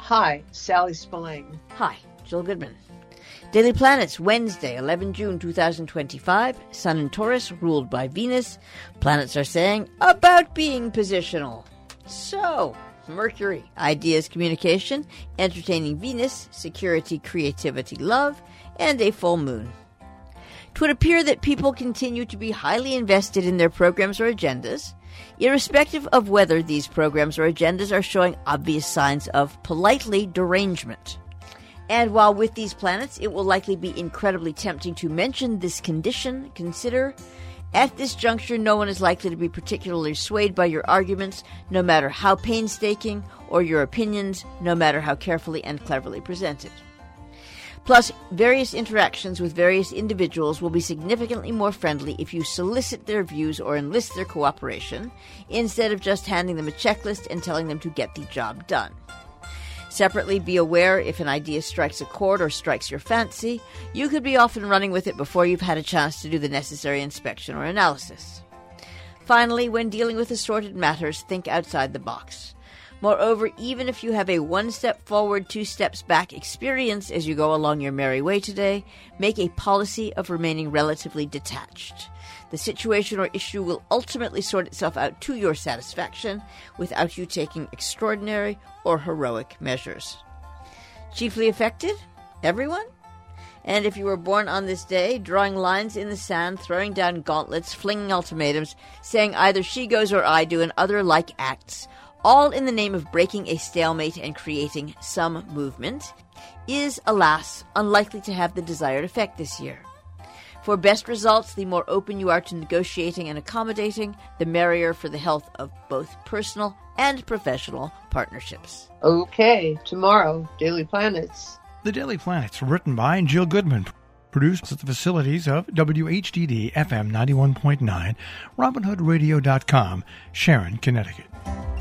Hi, Sally Spillane. Hi, Jill Goodman. Daily Planets, Wednesday, 11 June 2025. Sun in Taurus, ruled by Venus. Planets are saying about being positional. So, Mercury, ideas, communication, entertaining Venus, security, creativity, love, and a full moon. It would appear that people continue to be highly invested in their programs or agendas, irrespective of whether these programs or agendas are showing obvious signs of politely derangement. And while with these planets, it will likely be incredibly tempting to mention this condition, consider, at this juncture, no one is likely to be particularly swayed by your arguments, no matter how painstaking, or your opinions, no matter how carefully and cleverly presented. Plus, various interactions with various individuals will be significantly more friendly if you solicit their views or enlist their cooperation, instead of just handing them a checklist and telling them to get the job done. Separately, be aware if an idea strikes a chord or strikes your fancy, you could be off and running with it before you've had a chance to do the necessary inspection or analysis. Finally, when dealing with assorted matters, think outside the box. Moreover, even if you have a one step forward, two steps back experience as you go along your merry way today, make a policy of remaining relatively detached. The situation or issue will ultimately sort itself out to your satisfaction without you taking extraordinary or heroic measures. Chiefly affected? Everyone? And if you were born on this day, drawing lines in the sand, throwing down gauntlets, flinging ultimatums, saying either she goes or I do, and other like acts, all in the name of breaking a stalemate and creating some movement, is, alas, unlikely to have the desired effect this year. For best results, the more open you are to negotiating and accommodating, the merrier for the health of both personal and professional partnerships. Okay, tomorrow, Daily Planets. The Daily Planets, written by Jill Goodman, produced at the facilities of WHDD FM 91.9, RobinHoodRadio.com, Sharon, Connecticut.